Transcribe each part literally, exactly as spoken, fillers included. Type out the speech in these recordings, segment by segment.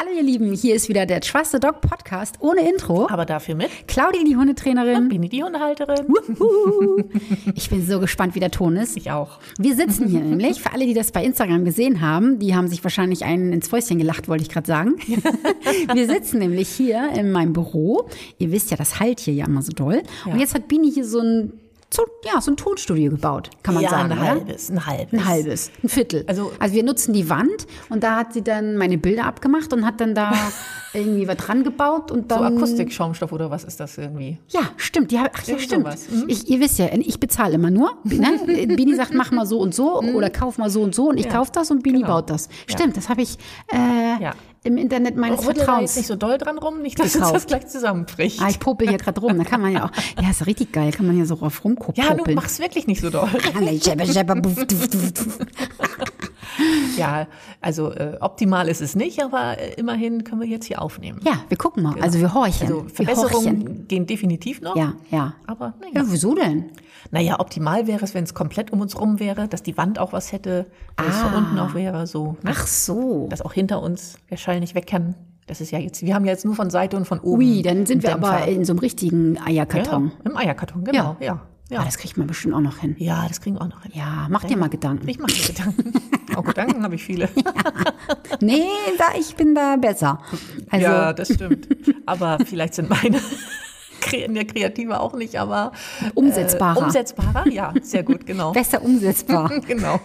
Hallo ihr Lieben, hier ist wieder der Trust the Dog Podcast ohne Intro. Aber dafür mit Claudia, die Hundetrainerin. Und Bini, die Hundehalterin. Uhuhu. Ich bin so gespannt, wie der Ton ist. Ich auch. Wir sitzen hier nämlich, für alle, die das bei Instagram gesehen haben, die haben sich wahrscheinlich einen ins Fäustchen gelacht, wollte ich gerade sagen. Wir sitzen nämlich hier in meinem Büro. Ihr wisst ja, das halt hier ja immer so doll. Ja. Und jetzt hat Bini hier so ein So, ja, so ein Tonstudio gebaut, kann man ja, sagen. ein oder? halbes, ein halbes. Ein halbes, ein Viertel. Also- also wir nutzen die Wand und da hat sie dann meine Bilder abgemacht und hat dann da irgendwie was dran gebaut und So dann... Akustikschaumstoff oder was ist das irgendwie? Ja, stimmt. Die, hab- ach ja, Irgend stimmt. sowas. Mhm. Ich, ihr wisst ja, ich bezahle immer nur. Ne? Bini sagt, mach mal so und so oder kauf mal so und so und ich Ja, kaufe das und Bini genau. baut das. Ja. Stimmt, das habe ich äh, Ja. im Internet meines Rüttel da Vertrauens. jetzt nicht so doll dran rum, nicht, dass uns Gekauft. das gleich zusammenbricht. Ah, ich popel hier gerade rum. Da kann man ja auch, ja, ist richtig geil, kann man ja so drauf rumgucken. Ja, du machst wirklich nicht so doll. Ja, also äh, optimal ist es nicht, aber äh, immerhin können wir jetzt hier aufnehmen. Ja, wir gucken mal. Also wir horchen. Also wir horchen. Verbesserungen gehen definitiv noch. Ja, ja. Aber naja. Ja, wieso denn? Naja, optimal wäre es, wenn es komplett um uns rum wäre, dass die Wand auch was hätte, dass es Ah. von unten auch wäre, so. Ne? Ach so. Dass auch hinter uns der Schall nicht weg kann. Das ist ja jetzt, wir haben ja jetzt nur von Seite und von oben. Ui, dann sind wir einen aber Dämpfer. in so einem richtigen Eierkarton. Ja, im Eierkarton, genau, ja. Ja, Ah, ja. das kriegt man bestimmt auch noch hin. Ja, das kriegen wir auch noch hin. Ja, mach dir mal Gedanken. Ich mache mir Gedanken. Auch Gedanken habe ich viele. Nee, da, ich bin da besser. Also, Ja, das stimmt. Aber vielleicht sind meine in der Kreative auch nicht, aber Umsetzbarer. Äh, umsetzbarer, ja, sehr gut, genau. besser umsetzbar. Genau.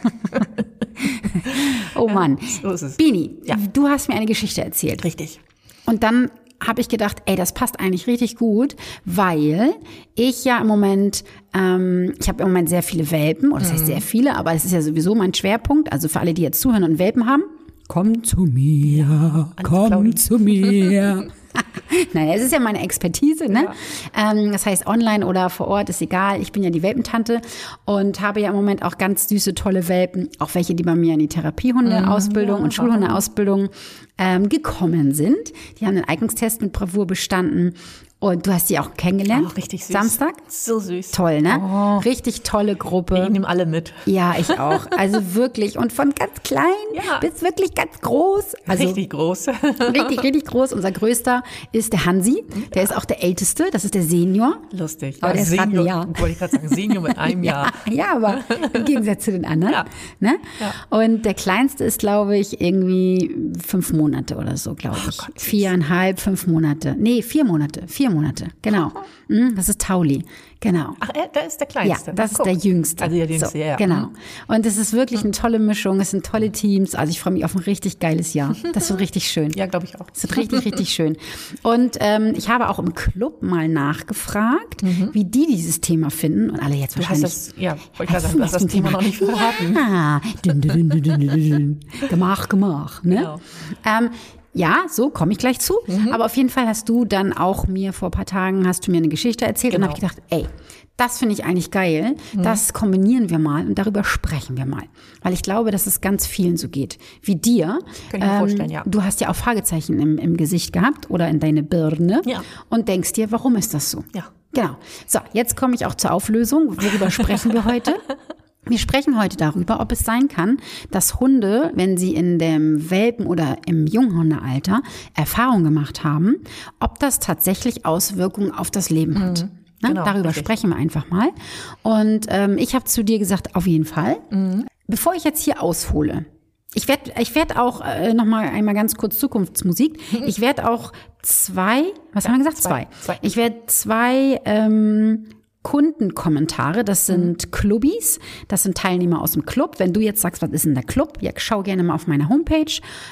Oh Mann. So ist es. Bini, Ja. du hast mir eine Geschichte erzählt. Richtig. Und dann habe ich gedacht, ey, das passt eigentlich richtig gut, weil ich ja im Moment, ähm, ich habe im Moment sehr viele Welpen, oder das heißt sehr viele, aber es ist ja sowieso mein Schwerpunkt. Also für alle, die jetzt zuhören und Welpen haben, komm zu mir, komm Claudi. zu mir. Naja, es ist ja meine Expertise, ne? Ähm, das heißt, online oder vor Ort ist egal. Ich bin ja die Welpentante und habe ja im Moment auch ganz süße, tolle Welpen, auch welche, die bei mir in die Therapiehunde-Ausbildung und Schulhunde-Ausbildung ähm, gekommen sind. Die haben den Eignungstest mit Bravour bestanden. Und du hast die auch kennengelernt. Oh, richtig süß. Samstag. So süß. Toll, ne? Oh. Richtig tolle Gruppe. Ich nehme alle mit. Ja, ich auch. Also wirklich. Und von ganz klein Ja. bis wirklich ganz groß. Also Richtig groß. richtig, richtig groß. Unser größter ist der Hansi. Der ist auch der älteste. Das ist der Senior. Lustig. Aber der ist gerade ein Senior, Jahr. wollte ich gerade sagen, Senior mit einem Jahr. Ja, ja, aber im Gegensatz zu den anderen. Ja. Ne? Ja. Und der kleinste ist, glaube ich, irgendwie fünf Monate oder so, glaube ich. Gott, süß. Viereinhalb, fünf Monate. Nee, vier Monate. Vier Monate. Genau. Mhm, das ist Tauli. Genau. Ach, er, der ist der Ja, Kleinste. das ist Guck. der Jüngste. Also der Jüngste, so, ja. Genau. Und es ist wirklich eine tolle Mischung. Es sind tolle Teams. Also ich freue mich auf ein richtig geiles Jahr. Das wird richtig schön. Ja, glaube ich auch. Es wird richtig, richtig schön. Und ähm, ich habe auch im Club mal nachgefragt, wie die dieses Thema finden. Und alle jetzt Du hast wahrscheinlich... das, ja, wollte ich gerade sagen, du hast das Thema noch nicht verraten. Ja, dün, dün, dün, dün, dün, dün. Gemach, gemach. Ne? Genau. Ähm, ja, so komme ich gleich zu. Aber auf jeden Fall hast du dann auch mir vor ein paar Tagen, hast du mir eine Geschichte erzählt Genau. und habe ich gedacht, ey, das finde ich eigentlich geil. Das kombinieren wir mal und darüber sprechen wir mal. Weil ich glaube, dass es ganz vielen so geht. Wie dir. Kann ich mir vorstellen, ja. Du hast ja auch Fragezeichen im, im Gesicht gehabt oder in deine Birne. Ja. Und denkst dir, warum ist das so? Ja. Genau. So, jetzt komme ich auch zur Auflösung. Worüber sprechen wir heute? Wir sprechen heute darüber, ob es sein kann, dass Hunde, wenn sie in dem Welpen- oder im Junghundealter Erfahrung gemacht haben, ob das tatsächlich Auswirkungen auf das Leben hat. Ne? Genau, Darüber richtig. sprechen wir einfach mal. Und ähm, ich habe zu dir gesagt, auf jeden Fall. Mhm. Bevor ich jetzt hier aushole, ich werde ich werd auch äh, noch mal einmal ganz kurz Zukunftsmusik. Ich werde auch zwei, was haben wir gesagt? Zwei. zwei. Zwei. Ich werde zwei ähm, Kundenkommentare, das sind Clubbis, das sind Teilnehmer aus dem Club. Wenn du jetzt sagst, was ist denn der Club? Ja, schau gerne mal auf meiner Homepage,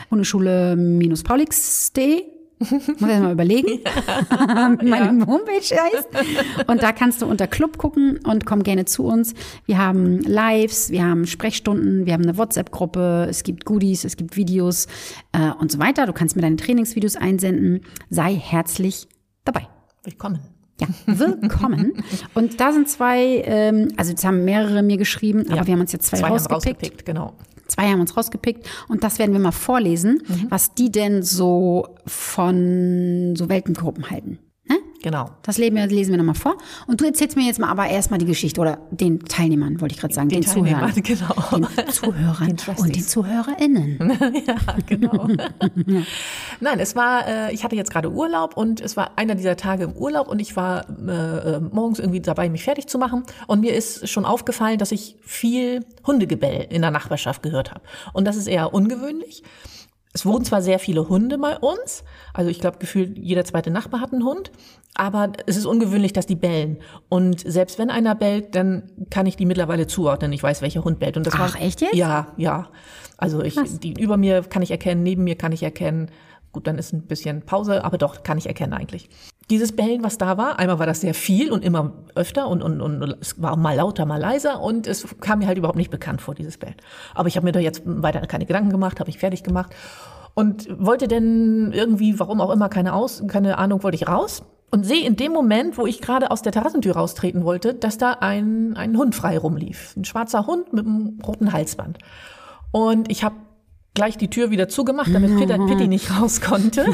hundeschule-paulix punkt de. Muss ich mal überlegen, wie meine Homepage heißt. Und da kannst du unter Club gucken und komm gerne zu uns. Wir haben Lives, wir haben Sprechstunden, wir haben eine WhatsApp-Gruppe, es gibt Goodies, es gibt Videos äh, und so weiter. Du kannst mir deine Trainingsvideos einsenden. Sei herzlich dabei. Willkommen. Ja, willkommen. Und da sind zwei, ähm, also jetzt haben mehrere mir geschrieben, aber Ja. wir haben uns jetzt zwei, Zwei haben rausgepickt. rausgepickt, genau. Zwei haben uns rausgepickt und das werden wir mal vorlesen, was die denn so von so Welpengruppen halten. Ne? Genau. Das lesen wir, lesen wir nochmal vor. Und du erzählst mir jetzt mal aber erstmal die Geschichte oder den Teilnehmern, wollte ich gerade sagen, den, den Zuhörern. Genau. Den Zuhörern den und den ZuhörerInnen. Ja, genau. Ja. Nein, es war, äh, ich hatte jetzt gerade Urlaub und es war einer dieser Tage im Urlaub und ich war äh, morgens irgendwie dabei, mich fertig zu machen und mir ist schon aufgefallen, dass ich viel Hundegebell in der Nachbarschaft gehört habe. Und das ist eher ungewöhnlich. Es wohnen zwar sehr viele Hunde bei uns, also ich glaube, gefühlt jeder zweite Nachbar hat einen Hund, aber es ist ungewöhnlich, dass die bellen. Und selbst wenn einer bellt, dann kann ich die mittlerweile zuordnen. Ich weiß, welcher Hund bellt. Und das Ach, war, echt jetzt? Ja, ja. Also ich, die über mir kann ich erkennen, neben mir kann ich erkennen. Gut, dann ist ein bisschen Pause, aber doch, kann ich erkennen eigentlich. Dieses Bellen, was da war, einmal war das sehr viel und immer öfter und, und, und es war mal lauter, mal leiser und es kam mir halt überhaupt nicht bekannt vor, dieses Bellen. Aber ich habe mir da jetzt weiter keine Gedanken gemacht, habe mich fertig gemacht und wollte denn irgendwie, warum auch immer, keine, Aus, keine Ahnung, wollte ich raus und sehe in dem Moment, wo ich gerade aus der Terrassentür raustreten wollte, dass da ein, ein Hund frei rumlief. Ein schwarzer Hund mit einem roten Halsband. Und ich habe gleich die Tür wieder zugemacht, damit Peter, Pitti nicht raus konnte.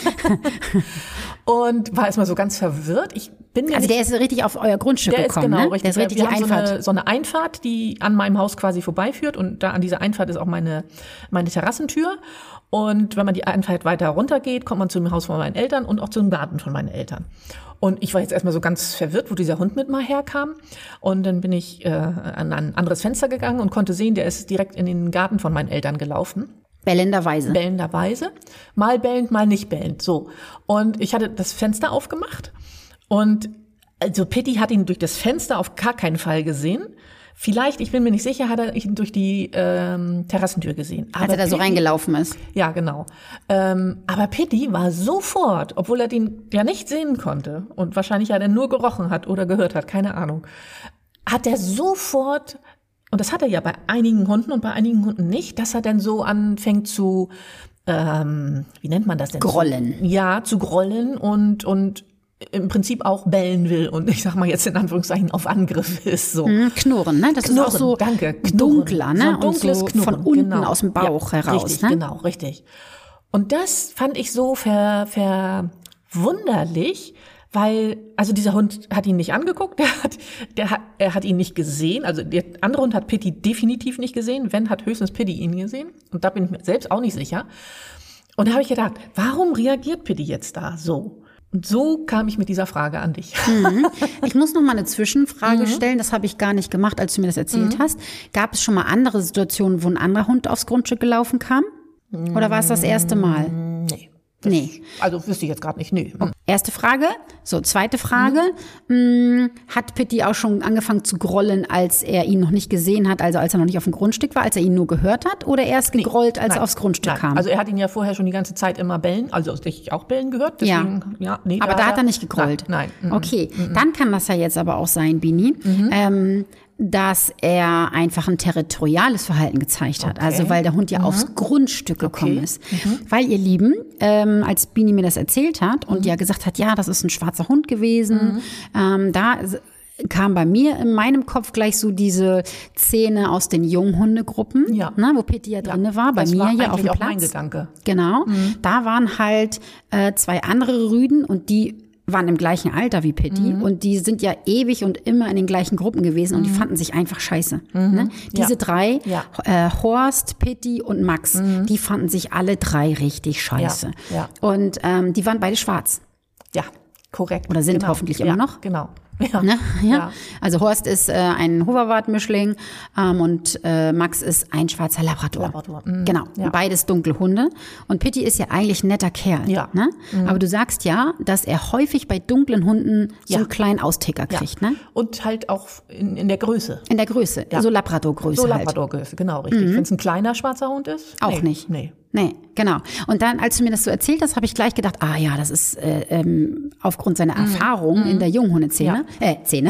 Und war erstmal so ganz verwirrt. Ich bin ja also nicht, der ist richtig auf euer Grundstück der gekommen, ist genau, ne? Richtig. Der ist richtig Wir die haben Einfahrt. So eine, so eine Einfahrt, die an meinem Haus quasi vorbeiführt. Und da an dieser Einfahrt ist auch meine, meine Terrassentür. Und wenn man die Einfahrt weiter runter geht, kommt man zu dem Haus von meinen Eltern und auch zum Garten von meinen Eltern. Und ich war jetzt erstmal so ganz verwirrt, wo dieser Hund mit mal herkam. Und dann bin ich äh, an ein anderes Fenster gegangen und konnte sehen, der ist direkt in den Garten von meinen Eltern gelaufen. Bellenderweise. Bellenderweise. Mal bellend, mal nicht bellend. So. Und ich hatte das Fenster aufgemacht. Und also Pitti hat ihn durch das Fenster auf gar keinen Fall gesehen. Vielleicht, ich bin mir nicht sicher, hat er ihn durch die ähm, Terrassentür gesehen. Aber als er da so Pitti, reingelaufen ist. Ja, genau. Ähm, aber Pitti war sofort, obwohl er den ja nicht sehen konnte und wahrscheinlich ja dann nur gerochen hat oder gehört hat, keine Ahnung, hat er sofort, und das hat er ja bei einigen Hunden und bei einigen Hunden nicht, dass er dann so anfängt zu, ähm, wie nennt man das denn? Grollen. Zu, ja, zu grollen und und im Prinzip auch bellen will und ich sag mal jetzt in Anführungszeichen auf Angriff ist. So. Mhm, knurren, ne? Das Knurren, ist auch so danke, dunkler, ne? So ein dunkles und so Knurren, von unten genau. aus dem Bauch ja, heraus. Richtig, ne? genau, richtig. Und das fand ich so ver, verwunderlich, weil, also dieser Hund hat ihn nicht angeguckt, der hat, der hat, er hat ihn nicht gesehen, also der andere Hund hat Pitti definitiv nicht gesehen, wenn, hat höchstens Pitti ihn gesehen und da bin ich mir selbst auch nicht sicher. Und da habe ich gedacht, warum reagiert Pitti jetzt da so? Und so kam ich mit dieser Frage an dich. Mhm. Ich muss noch mal eine Zwischenfrage Mhm. stellen. Das habe ich gar nicht gemacht, als du mir das erzählt Mhm. hast. Gab es schon mal andere Situationen, wo ein anderer Hund aufs Grundstück gelaufen kam? Oder war es das erste Mal? Nee. Das, Nee. Also wüsste ich jetzt gerade nicht. Nee. Erste Frage. So, zweite Frage. Mhm. Hat Pitti auch schon angefangen zu grollen, als er ihn noch nicht gesehen hat, also als er noch nicht auf dem Grundstück war, als er ihn nur gehört hat? Oder erst gegrollt, als Nein. er aufs Grundstück Nein. kam? Also er hat ihn ja vorher schon die ganze Zeit immer bellen, also ich auch bellen gehört. Deswegen, ja. Ja, nee, Aber da hat er nicht gegrollt. Nein. nein. Mhm. Okay, dann kann das ja jetzt aber auch sein, Bini, Mhm. ähm, dass er einfach ein territoriales Verhalten gezeigt hat. Okay. Also weil der Hund ja Mhm. aufs Grundstück gekommen Okay. ist. Weil ihr Lieben, ähm, als Bini mir das erzählt hat und ja gesagt hat, ja, das ist ein schwarzer Hund gewesen, ähm, da kam bei mir in meinem Kopf gleich so diese Szene aus den Junghundegruppen, Ja. ne, wo Pitti ja, Ja, drinne war, bei das mir war ja auf eigentlich dem auch Platz. mein Gedanke. Genau, da waren halt äh, zwei andere Rüden und die waren im gleichen Alter wie Pitti Mhm. und die sind ja ewig und immer in den gleichen Gruppen gewesen und die fanden sich einfach scheiße. Ne? Diese Ja. drei, Ja. äh, Horst, Pitti und Max, die fanden sich alle drei richtig scheiße. Ja. Ja. Und ähm, die waren beide schwarz. Ja, korrekt. Oder sind genau. hoffentlich ja, immer noch. Genau. Ja. Ne? Ja. Ja. Also Horst ist äh, ein Hoverwart-Mischling ähm, und äh, Max ist ein schwarzer Labrador. Labrador, mhm. Genau, Ja. beides dunkle Hunde. Und Pitti ist ja eigentlich ein netter Kerl. Ja. Ne? Aber du sagst ja, dass er häufig bei dunklen Hunden so Ja. einen kleinen Austicker Ja. kriegt. Ne? Und halt auch in, in der Größe. In der Größe, Ja. so Labrador-Größe So halt. Labrador-Größe, genau, richtig. Wenn es ein kleiner schwarzer Hund ist? Auch nee. nicht. Nee. Nee, genau. Und dann, als du mir das so erzählt hast, habe ich gleich gedacht, ah ja, das ist äh, ähm, aufgrund seiner Erfahrung in der Junghundeszene, äh, Szene,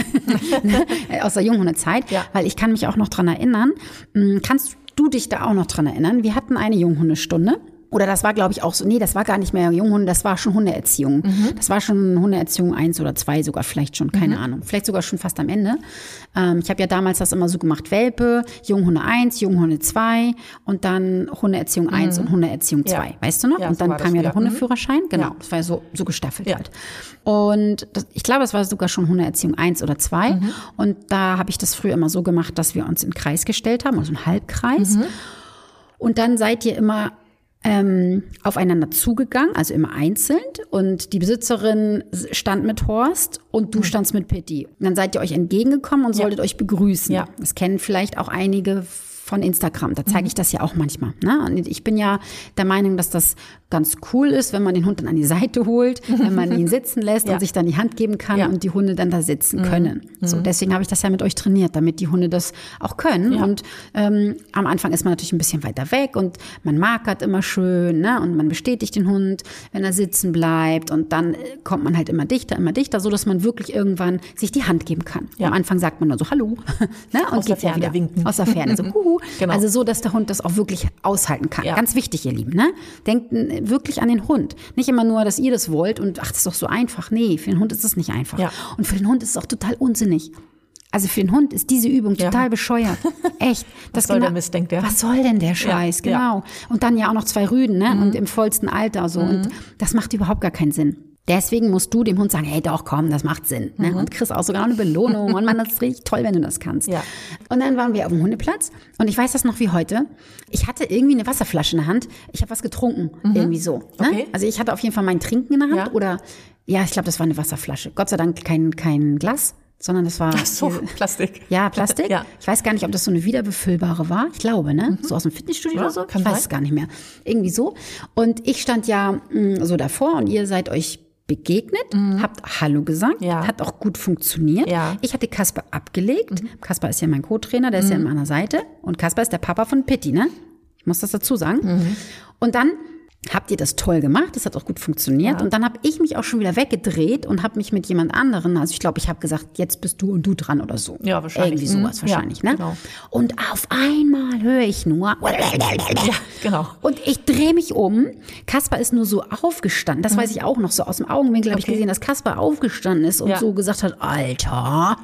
aus der Junghundezeit, Ja. weil ich kann mich auch noch dran erinnern. Hm, kannst du dich da auch noch dran erinnern? Wir hatten eine Junghundestunde Oder das war, glaube ich, auch so, nee, das war gar nicht mehr Junghunde, das war schon Hundeerziehung. Mhm. Das war schon Hundeerziehung eins oder zwei sogar, vielleicht schon, keine mhm. Ahnung. Vielleicht sogar schon fast am Ende. Ähm, ich habe ja damals das immer so gemacht, Welpe, Junghunde eins, Junghunde zwei und dann Hundeerziehung mhm. eins und Hundeerziehung zwei, ja. weißt du noch? Ja, und dann so kam ja der Hundeführerschein, genau, ja. das war ja so, so gestaffelt ja. halt. Und das, ich glaube, es war sogar schon Hundeerziehung eins oder zwei mhm. und da habe ich das früher immer so gemacht, dass wir uns in den Kreis gestellt haben, also einen Halbkreis. Mhm. Und dann seid ihr immer Ähm, aufeinander zugegangen, also immer einzeln und die Besitzerin stand mit Horst und du mhm. standst mit Pitti. Dann seid ihr euch entgegengekommen und solltet ja. euch begrüßen. Ja. Das kennen vielleicht auch einige von Instagram, da zeige ich das ja auch manchmal. Ne? Und ich bin ja der Meinung, dass das ganz cool ist, wenn man den Hund dann an die Seite holt, wenn man ihn sitzen lässt ja. und sich dann die Hand geben kann ja. und die Hunde dann da sitzen mhm. können. So, deswegen habe ich das ja mit euch trainiert, damit die Hunde das auch können. Ja. Und ähm, am Anfang ist man natürlich ein bisschen weiter weg und man markert immer schön, ne? Und man bestätigt den Hund, wenn er sitzen bleibt und dann kommt man halt immer dichter, immer dichter, so dass man wirklich irgendwann sich die Hand geben kann. Ja. Am Anfang sagt man nur so Hallo ne? und aus geht ja wieder winken. Aus der Ferne so Huhu. Genau. Also so, dass der Hund das auch wirklich aushalten kann. Ja. Ganz wichtig, ihr Lieben. Ne? Denkt wirklich an den Hund. Nicht immer nur, dass ihr das wollt und ach, das ist doch so einfach. Nee, für den Hund ist es nicht einfach. Ja. Und für den Hund ist es auch total unsinnig. Also für den Hund ist diese Übung total ja. bescheuert. Echt. Das was soll genau, der Mist, denkt der? Was soll denn der Scheiß? Ja. Genau. Ja. Und dann ja auch noch zwei Rüden, ne? Mhm. Und im vollsten Alter so. Mhm. Und das macht überhaupt gar keinen Sinn. Deswegen musst du dem Hund sagen, hey doch, komm, das macht Sinn. Ne? Mhm. Und kriegst auch sogar noch eine Belohnung. Und man, das ist richtig toll, wenn du das kannst. Ja. Und dann waren wir auf dem Hundeplatz. Und ich weiß das noch wie heute. Ich hatte irgendwie eine Wasserflasche in der Hand. Ich habe was getrunken. Mhm. Irgendwie so. Ne? Okay. Also ich hatte auf jeden Fall mein Trinken in der Hand. Ja. Oder, ja, ich glaube, das war eine Wasserflasche. Gott sei Dank kein, kein Glas. Sondern das war Ach so, diese, Plastik. Ja, Plastik. Ja. Ich weiß gar nicht, ob das so eine wiederbefüllbare war. Ich glaube, ne? Mhm. So aus dem Fitnessstudio ja, oder so. Ich weiß sein. es gar nicht mehr. Irgendwie so. Und ich stand ja mh, so davor und ihr seid euch begegnet, mhm. habt Hallo gesagt, ja. hat auch gut funktioniert. Ja. Ich hatte Kasper abgelegt. Mhm. Kasper ist ja mein Co-Trainer, der ist mhm. ja an meiner Seite. Und Kasper ist der Papa von Pitti, ne? Ich muss das dazu sagen. Mhm. Und dann habt ihr das toll gemacht, das hat auch gut funktioniert. Ja. Und dann habe ich mich auch schon wieder weggedreht und habe mich mit jemand anderen, also ich glaube, ich habe gesagt, jetzt bist du und du dran oder so. Ja, wahrscheinlich. Irgendwie sowas mhm. wahrscheinlich, ja, ne? Genau. Und auf einmal höre ich nur ja, genau. Und ich drehe mich um. Kasper ist nur so aufgestanden. Das mhm. weiß ich auch noch so. Aus dem Augenwinkel habe okay. ich gesehen, dass Kasper aufgestanden ist und ja. so gesagt hat, Alter,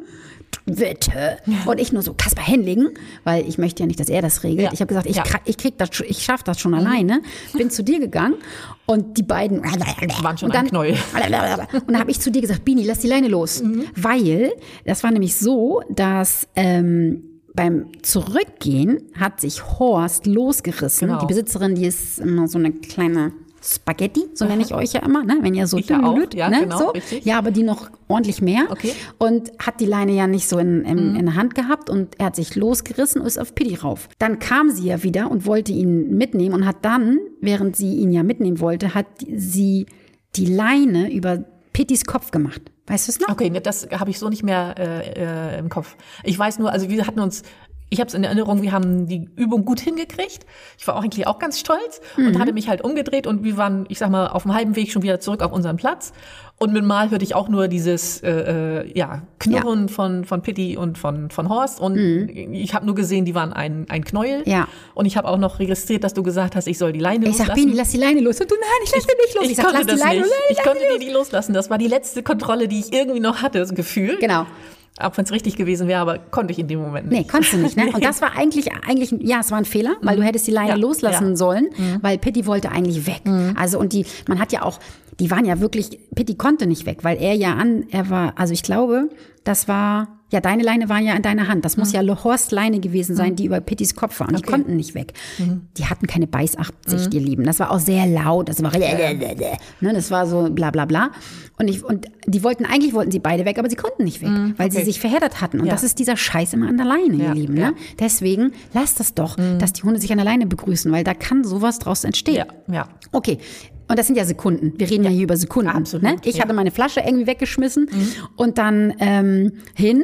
bitte. Und ich nur so, Kasper hinlegen, weil ich möchte ja nicht, dass er das regelt. Ja. Ich habe gesagt, ich, ja. ich krieg das, ich schaffe das schon mhm. alleine. Bin zu dir gegangen und die beiden waren schon und dann, ein Knäuel. Und dann habe ich zu dir gesagt, Bini, lass die Leine los. Mhm. Weil, das war nämlich so, dass ähm, beim Zurückgehen hat sich Horst losgerissen. Genau. Die Besitzerin, die ist immer so eine kleine Spaghetti, so nenne ich euch ja immer, ne? Wenn ihr so dünn blüht, ja, ne? genau, so. richtig. Ja, aber die noch ordentlich mehr. Okay. Und hat die Leine ja nicht so in, in, mhm. in der Hand gehabt und er hat sich losgerissen und ist auf Pitti rauf. Dann kam sie ja wieder und wollte ihn mitnehmen und hat dann, während sie ihn ja mitnehmen wollte, hat sie die Leine über Pittis Kopf gemacht. Weißt du es noch? Okay, das habe ich so nicht mehr äh, äh, im Kopf. Ich weiß nur, also wir hatten uns Ich habe es in Erinnerung, wir haben die Übung gut hingekriegt. Ich war auch eigentlich auch ganz stolz und mhm. hatte mich halt umgedreht und wir waren, ich sag mal, auf dem halben Weg schon wieder zurück auf unseren Platz. Und mit Mal hörte ich auch nur dieses äh, ja, Knurren ja. von von Pitti und von von Horst. Und mhm. ich habe nur gesehen, die waren ein ein Knäuel. Ja. Und ich habe auch noch registriert, dass du gesagt hast, ich soll die Leine ich loslassen. Ich sag, Bini, lass die Leine los. Und du, nein, ich lass die nicht los. Ich, ich, ich sag, lass die Leine los. Ich konnte die nicht loslassen. Das war die letzte Kontrolle, die ich irgendwie noch hatte, das Gefühl. Genau. Auch wenn es richtig gewesen wäre, aber konnte ich in dem Moment nicht. Nee, konntest du nicht, ne? Und das war eigentlich, eigentlich, ja, es war ein Fehler, weil du hättest die Leine ja, loslassen ja. sollen, mhm. weil Pitti wollte eigentlich weg. Mhm. Also, und die, man hat ja auch, die waren ja wirklich, Pitti konnte nicht weg, weil er ja an, er war, also ich glaube, das war, ja, deine Leine war ja in deiner Hand. Das muss mhm. ja Horst Leine gewesen sein, die über Pittis Kopf war. Und okay. die konnten nicht weg. Mhm. Die hatten keine Beißabsicht, mhm. ihr Lieben. Das war auch sehr laut. Das war, ne, das war so bla bla bla. Und, ich, und die wollten, eigentlich wollten sie beide weg, aber sie konnten nicht weg, mhm. weil okay. sie sich verheddert hatten. Und ja. das ist dieser Scheiß immer an der Leine, ja. ihr Lieben. Ne? Ja. Deswegen lasst das doch, mhm. dass die Hunde sich an der Leine begrüßen, weil da kann sowas draus entstehen. Ja. Ja. Okay. Und das sind ja Sekunden. Wir reden ja, ja hier über Sekunden. Absolut. Ne? Ich ja. hatte meine Flasche irgendwie weggeschmissen mhm. und dann ähm, hin.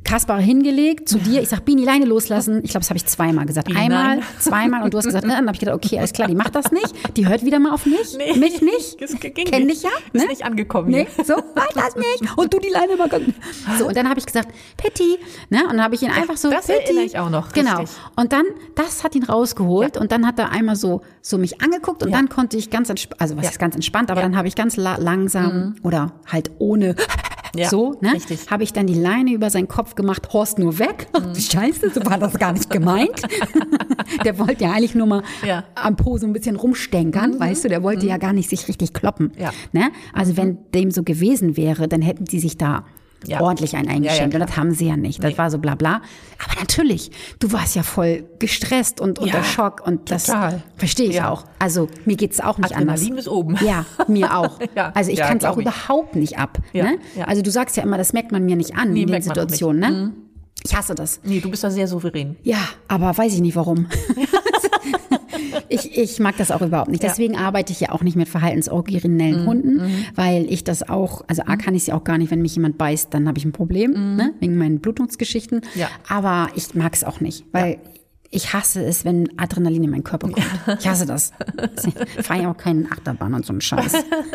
Kaspar hingelegt zu dir. Ich sag, Bini, Leine loslassen. Ich glaube, das habe ich zweimal gesagt. Bini, Einmal, nein. zweimal und du hast gesagt, ne? Dann habe ich gedacht, okay, alles klar, die macht das nicht. Die hört wieder mal auf mich. Nee. Mich nicht. Das ging Kenn nicht. dich ja. Ist Ne? nicht angekommen. Nee, hier. so, mach das nicht. Und du die Leine mal. So, und dann habe ich gesagt, Pitti. Ne? Und dann habe ich ihn einfach so, Das Pitti. erinnere ich auch noch, Genau. richtig. Und dann, das hat ihn rausgeholt. Und dann hat er einmal so, so mich angeguckt. Und Ja. dann konnte ich ganz entspannt, also was Ja. ist ganz entspannt, aber Ja. dann habe ich ganz la- langsam oder halt ohne Ja, so, ne? richtig. Habe ich dann die Leine über seinen Kopf gemacht, Horst nur weg. Ach, du Scheiße, so war das gar nicht gemeint. Der wollte ja eigentlich nur mal Ja. am Po so ein bisschen rumstänkern, weißt du, der wollte ja gar nicht sich richtig kloppen. Ja. Ne? Also wenn dem so gewesen wäre, dann hätten sie sich da Ja. ordentlich einen eingeschenkt. Ja, ja, und das haben sie ja nicht. Das Nee. war so bla bla. Aber natürlich, du warst ja voll gestresst und unter Ja, Schock und das total. verstehe ich Ja. auch. Also mir geht's auch nicht Adrenalin anders. bis oben. Ja, mir auch. Ja, Also ich ja, kann es auch glaub ich. überhaupt nicht ab. Ja, Ne? ja. Also du sagst ja immer, das merkt man mir nicht an Nee, in den merkt man auch Situationen. nicht. Ne? Ich hasse das. Nee, du bist da sehr souverän. Ja, aber weiß ich nicht warum. ich, ich mag das auch überhaupt nicht. Ja. Deswegen arbeite ich ja auch nicht mit verhaltensoriginellen Mhm. Hunden, weil ich das auch, also A kann ich sie auch gar nicht, wenn mich jemand beißt, dann habe ich ein Problem, ne? Wegen meinen Blutungsgeschichten. Mhm. Ja. Aber ich mag es auch nicht, weil ich hasse es, wenn Adrenalin in meinen Körper kommt. Ich hasse das. Ich fahre ja auch keinen Achterbahn und so einen Scheiß.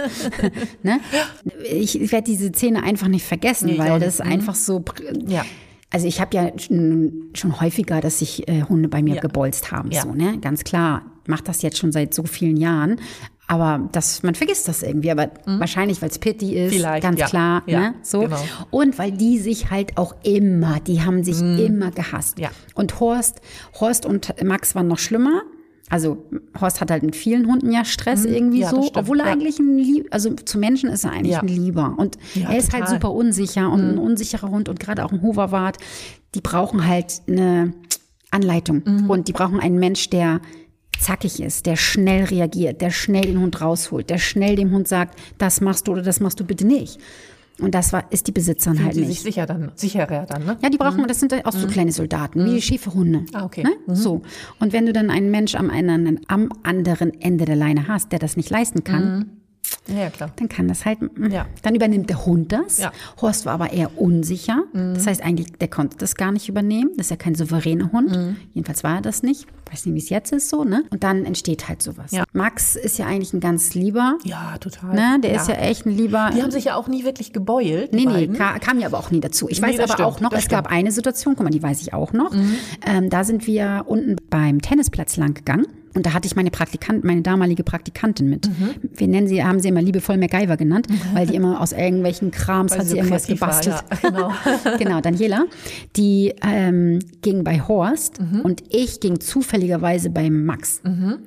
ne? Ich, ich werde diese Szene einfach nicht vergessen, Nee, ich weil auch das nicht. Mhm. einfach so... Ja. Also ich habe ja schon, schon häufiger, dass sich äh, Hunde bei mir Ja. gebolzt haben. Ja. So, ne? Ganz klar, mache das jetzt schon seit so vielen Jahren. Aber das, man vergisst das irgendwie. Aber wahrscheinlich, weil es Pitti ist, Vielleicht, ganz ja. klar. Ja, ne? So. genau. Und weil die sich halt auch immer, die haben sich immer gehasst. Ja. Und Horst, Horst und Max waren noch schlimmer. Also Horst hat halt mit vielen Hunden ja Stress irgendwie Ja, das so, stimmt. obwohl er Ja. eigentlich ein Lieb, also zu Menschen ist er eigentlich Ja. ein Lieber. Und Ja, er ist halt total. super unsicher und ein unsicherer Hund und gerade auch ein Hoverwart, die brauchen halt eine Anleitung und die brauchen einen Mensch, der zackig ist, der schnell reagiert, der schnell den Hund rausholt, der schnell dem Hund sagt, das machst du oder das machst du bitte nicht. Und das war, ist die Besitzerin Fühlen halt sie nicht. sich sicher dann, sicherer dann, ne? Ja, die brauchen, das sind auch so kleine Soldaten, wie die Schäferhunde. Ah, okay. Ne? So. Und wenn du dann einen Mensch am anderen, am anderen Ende der Leine hast, der das nicht leisten kann, Ja, ja, klar. dann kann das halt, Ja. dann übernimmt der Hund das. Ja. Horst war aber eher unsicher. Das heißt eigentlich, der konnte das gar nicht übernehmen. Das ist ja kein souveräner Hund. Jedenfalls war er das nicht. Weiß nicht, wie es jetzt ist so, ne? Und dann entsteht halt sowas. Ja. Max ist ja eigentlich ein ganz lieber. Ja, total. Ne? Der ist ja echt ein lieber. Die haben sich ja auch nie wirklich gebeult. die Nee, nee, beiden. ka- kam ja aber auch nie dazu. Ich Nee, weiß das aber stimmt, auch noch, das es gab stimmt. eine Situation, guck mal, die weiß ich auch noch. Ähm, da sind wir unten beim Tennisplatz lang gegangen. Und da hatte ich meine Praktikant, meine damalige Praktikantin mit. Wir nennen sie, haben sie immer liebevoll MacGyver genannt, weil die immer aus irgendwelchen Krams Weil hat sie sie so irgendwas kreativ war, gebastelt. ja, genau. Genau, Daniela. Die ähm, ging bei Horst und ich ging zufälligerweise bei Max.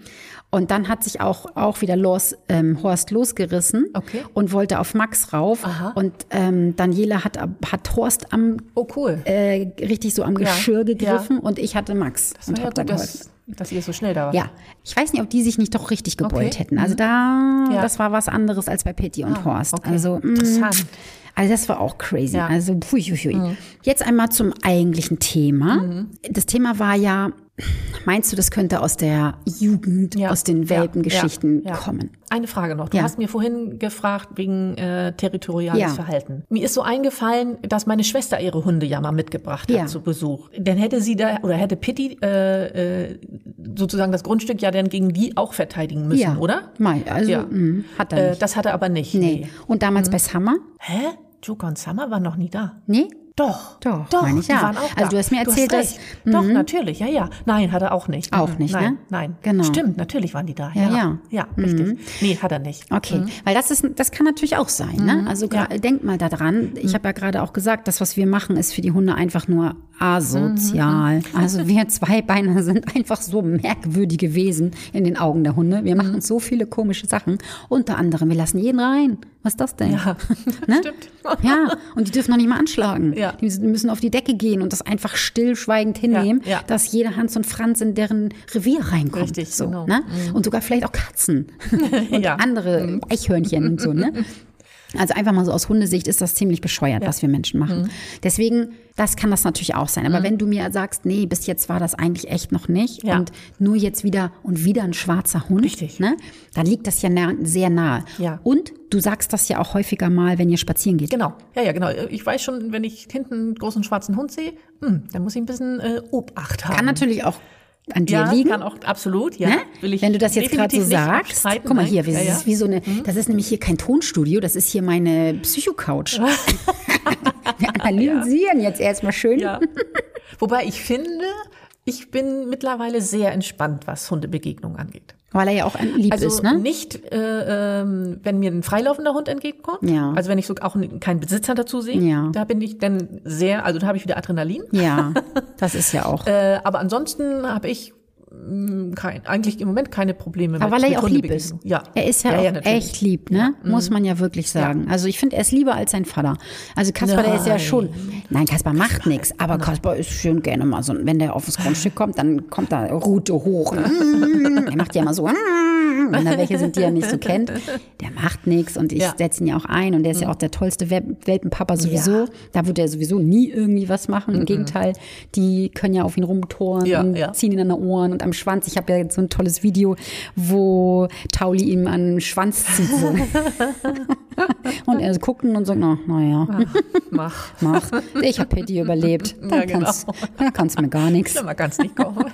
Und dann hat sich auch, auch wieder los, ähm, Horst losgerissen Okay. und wollte auf Max rauf. Aha. Und ähm, Daniela hat, hat Horst am, Oh, cool. äh, richtig so am Ja, Geschirr gegriffen ja. und ich hatte Max Das und war ja hab da gut, geholfen. dass, dass ihr so schnell da wart. Ja, ich weiß nicht, ob die sich nicht doch richtig gebeult Okay. hätten. Also da, Ja. das war was anderes als bei Pitti und Ah, Horst. okay. Also, mh, Interessant. also das war auch crazy. Ja. Also pui, pui, pui. Jetzt einmal zum eigentlichen Thema. Das Thema war ja, meinst du, das könnte aus der Jugend, Ja. aus den Ja. Welpengeschichten Ja. Ja. kommen? Eine Frage noch. Du Ja. hast mir vorhin gefragt wegen äh, territoriales Ja. Verhalten. Mir ist so eingefallen, dass meine Schwester ihre Hunde ja mal mitgebracht Ja. hat zu Besuch. Dann hätte sie da, oder hätte Pitti äh, äh, sozusagen das Grundstück ja dann gegen die auch verteidigen müssen, Ja, oder? Mai, also Ja. mh, hat er Äh, nicht. das hat er aber nicht. Nee. Und damals bei Summer? Hä? Joker und Summer waren noch nie da. Nee? Doch. Doch, Doch, meine ich die ja. waren auch Also da. du hast mir erzählt, recht. dass- Doch, Mhm. natürlich, ja, ja. Nein, hat er auch nicht. Auch Mhm. nicht, nein, ne? Nein, Genau. Stimmt, natürlich waren die da. Ja, Ja, ja. ja, richtig. Nee, hat er nicht. Okay, weil das ist, das kann natürlich auch sein. Ne? Also gra- Ja. denk mal daran. Ich habe ja gerade auch gesagt, das, was wir machen, ist für die Hunde einfach nur asozial. Also wir Zweibeiner sind einfach so merkwürdige Wesen in den Augen der Hunde. Wir machen so viele komische Sachen. Unter anderem, wir lassen jeden rein. Was ist das denn? Ja, ne? stimmt. Ja, und die dürfen noch nicht mal anschlagen. Ja. Die müssen auf die Decke gehen und das einfach stillschweigend hinnehmen, Ja, ja. dass jeder Hans und Franz in deren Revier reinkommt. Richtig, so, genau. ne? Und sogar vielleicht auch Katzen und Ja. andere Eichhörnchen und so, ne? Also einfach mal so aus Hundesicht ist das ziemlich bescheuert, was wir Menschen machen. Deswegen, das kann das natürlich auch sein. Aber wenn du mir sagst, nee, bis jetzt war das eigentlich echt noch nicht Ja. und nur jetzt wieder und wieder ein schwarzer Hund, Richtig. ne? Dann liegt das ja nah, sehr nahe. Ja. Und du sagst das ja auch häufiger mal, wenn ihr spazieren geht. Genau, ja, ja, genau. Ich weiß schon, wenn ich hinten einen großen schwarzen Hund sehe, hm, dann muss ich ein bisschen äh, Obacht haben. Kann natürlich auch an dir ja, liegen. kann auch, absolut, ja. Ne? Will ich Wenn du das jetzt gerade so sagst, guck mal hier, ja, das ja. ist wie so eine, das ist nämlich hier kein Tonstudio, das ist hier meine Psycho-Couch. Wir analysieren ja. jetzt erstmal schön. Ja. Wobei ich finde, ich bin mittlerweile sehr entspannt, was Hundebegegnungen angeht. Weil er ja auch ein lieb also ist, ne? nicht, äh, ähm, wenn mir ein freilaufender Hund entgegenkommt. Ja. Also wenn ich so auch keinen Besitzer dazu sehe, Ja. da bin ich dann sehr, also da habe ich wieder Adrenalin. Ja, das ist ja auch. Äh, aber ansonsten habe ich mh, kein, eigentlich im Moment keine Probleme Aber mit, weil er mit ja auch lieb ist. Hundebegegnungen. Ja. Er ist ja, ja, auch ja natürlich. echt lieb, ne? Ja. Muss man ja wirklich sagen. Also ich finde, er ist lieber als sein Vater. Also Kaspar, der ist ja Nein. schon, nein, Kaspar macht nichts, aber Kaspar ist schön gerne mal so, wenn der auf das Grundstück kommt, dann kommt da Rute hoch. Er macht ja immer so, wenn da welche sind, die er nicht so kennt. Der macht nichts und ich Ja. setze ihn ja auch ein und der ist ja auch der tollste Welpenpapa sowieso. Da wird er sowieso nie irgendwie was machen. Im Gegenteil, die können ja auf ihn rumtoren Ja, und ja. ziehen ihn an den Ohren und am Schwanz. Ich habe ja jetzt so ein tolles Video, wo Tauli ihm an den Schwanz zieht. So. Und er guckt und sagt, na, naja, Mach. mach. Ich habe Pitti überlebt. Dann Ja, genau. kannst dann kannst mir gar nichts. Man kann es nicht kaufen.